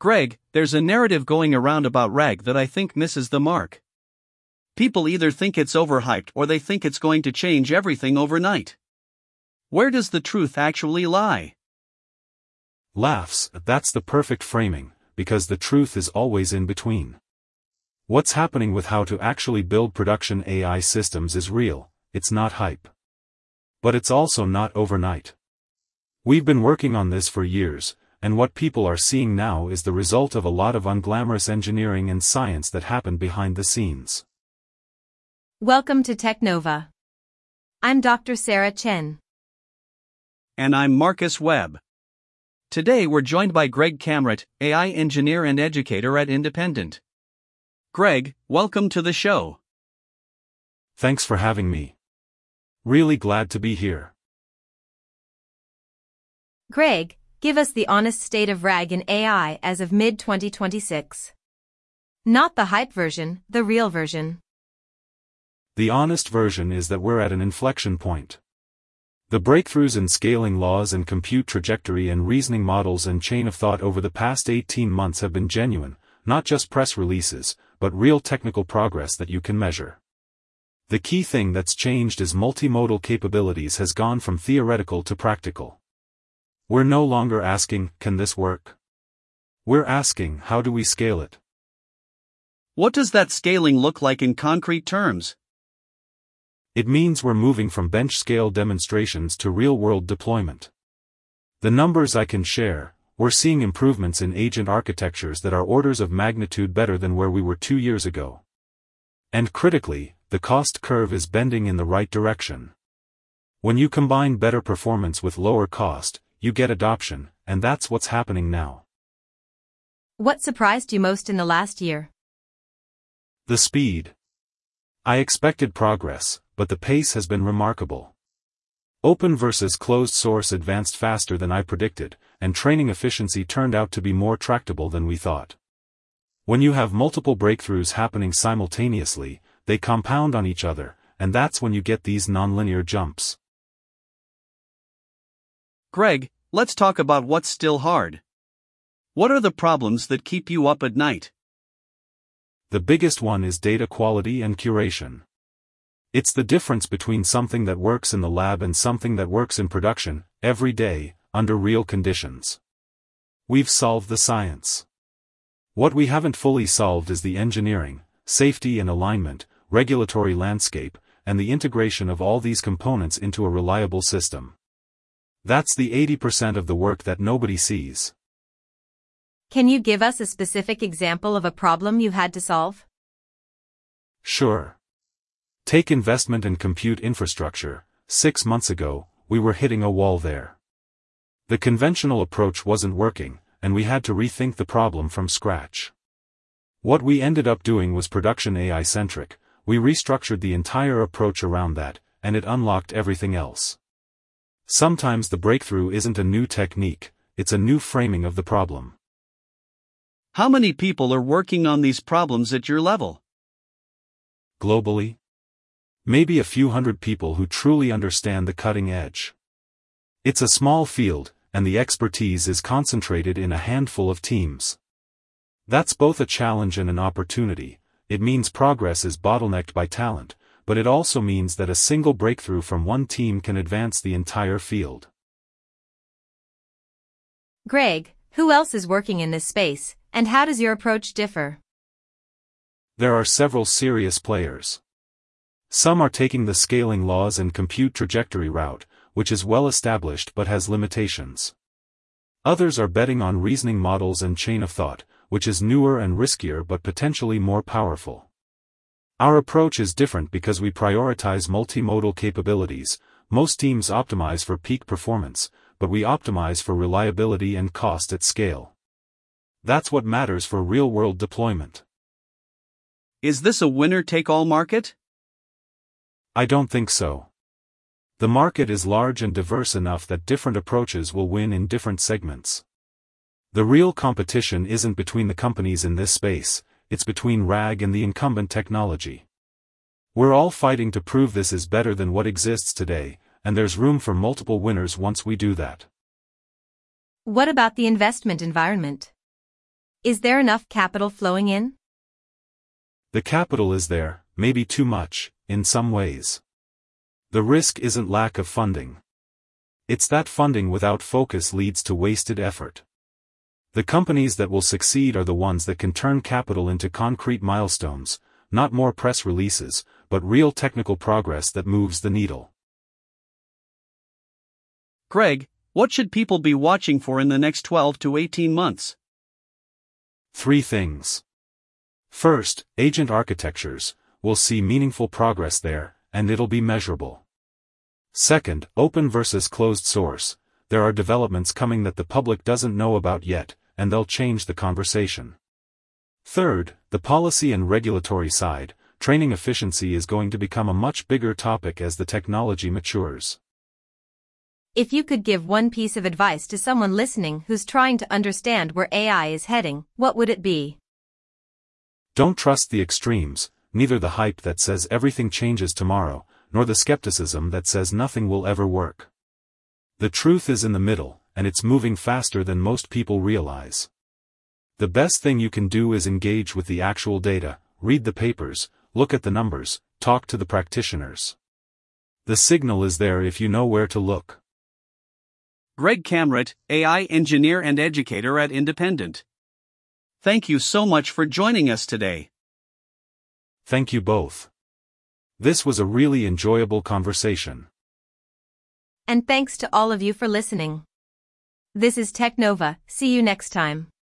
Greg, there's a narrative going around about RAG that I think misses the mark. People either think it's overhyped or they think it's going to change everything overnight. Where does the truth actually lie? Laughs, that's the perfect framing, because the truth is always in between. What's happening with how to actually build production AI systems is real, it's not hype. But it's also not overnight. We've been working on this for years, and what people are seeing now is the result of a lot of unglamorous engineering and science that happened behind the scenes. Welcome to Technova. I'm Dr. Sarah Chen. And I'm Marcus Webb. Today we're joined by Greg Kamrat, AI engineer and educator at Independent. Greg, welcome to the show. Thanks for having me. Really glad to be here. Greg, give us the honest state of RAG in AI as of mid-2026. Not the hype version, the real version. The honest version is that we're at an inflection point. The breakthroughs in scaling laws and compute trajectory and reasoning models and chain of thought over the past 18 months have been genuine, not just press releases, but real technical progress that you can measure. The key thing that's changed is multimodal capabilities has gone from theoretical to practical. We're no longer asking, can this work? We're asking, how do we scale it? What does that scaling look like in concrete terms? It means we're moving from bench-scale demonstrations to real-world deployment. The numbers I can share, we're seeing improvements in agent architectures that are orders of magnitude better than where we were 2 years ago. And critically, the cost curve is bending in the right direction. When you combine better performance with lower cost, you get adoption, and that's what's happening now. What surprised you most in the last year? The speed. I expected progress, but the pace has been remarkable. Open versus closed source advanced faster than I predicted, and training efficiency turned out to be more tractable than we thought. When you have multiple breakthroughs happening simultaneously, they compound on each other, and that's when you get these nonlinear jumps. Greg, let's talk about what's still hard. What are the problems that keep you up at night? The biggest one is data quality and curation. It's the difference between something that works in the lab and something that works in production, every day, under real conditions. We've solved the science. What we haven't fully solved is the engineering, safety and alignment, regulatory landscape, and the integration of all these components into a reliable system. That's the 80% of the work that nobody sees. Can you give us a specific example of a problem you had to solve? Sure. Take investment in compute infrastructure. 6 months ago, we were hitting a wall there. The conventional approach wasn't working, and we had to rethink the problem from scratch. What we ended up doing was production AI-centric. We restructured the entire approach around that, and it unlocked everything else. Sometimes the breakthrough isn't a new technique, it's a new framing of the problem. How many people are working on these problems at your level? Globally? Maybe a few hundred people who truly understand the cutting edge. It's a small field, and the expertise is concentrated in a handful of teams. That's both a challenge and an opportunity. It means progress is bottlenecked by talent, but it also means that a single breakthrough from one team can advance the entire field. Greg, who else is working in this space, and how does your approach differ? There are several serious players. Some are taking the scaling laws and compute trajectory route, which is well established but has limitations. Others are betting on reasoning models and chain of thought, which is newer and riskier but potentially more powerful. Our approach is different because we prioritize multimodal capabilities. Most teams optimize for peak performance, but we optimize for reliability and cost at scale. That's what matters for real-world deployment. Is this a winner-take-all market? I don't think so. The market is large and diverse enough that different approaches will win in different segments. The real competition isn't between the companies in this space, it's between RAG and the incumbent technology. We're all fighting to prove this is better than what exists today, and there's room for multiple winners once we do that. What about the investment environment? Is there enough capital flowing in? The capital is there, maybe too much, in some ways. The risk isn't lack of funding. It's that funding without focus leads to wasted effort. The companies that will succeed are the ones that can turn capital into concrete milestones, not more press releases, but real technical progress that moves the needle. Greg, what should people be watching for in the next 12 to 18 months? 3 things. First, agent architectures, we'll see meaningful progress there, and it'll be measurable. Second, open versus closed source, there are developments coming that the public doesn't know about yet, and they'll change the conversation. Third, the policy and regulatory side, training efficiency is going to become a much bigger topic as the technology matures. If you could give one piece of advice to someone listening who's trying to understand where AI is heading, what would it be? Don't trust the extremes, neither the hype that says everything changes tomorrow, nor the skepticism that says nothing will ever work. The truth is in the middle, and it's moving faster than most people realize. The best thing you can do is engage with the actual data, read the papers, look at the numbers, talk to the practitioners. The signal is there if you know where to look. Greg Kamrat, AI engineer and educator at Independent. Thank you so much for joining us today. Thank you both. This was a really enjoyable conversation. And thanks to all of you for listening. This is Technova, see you next time.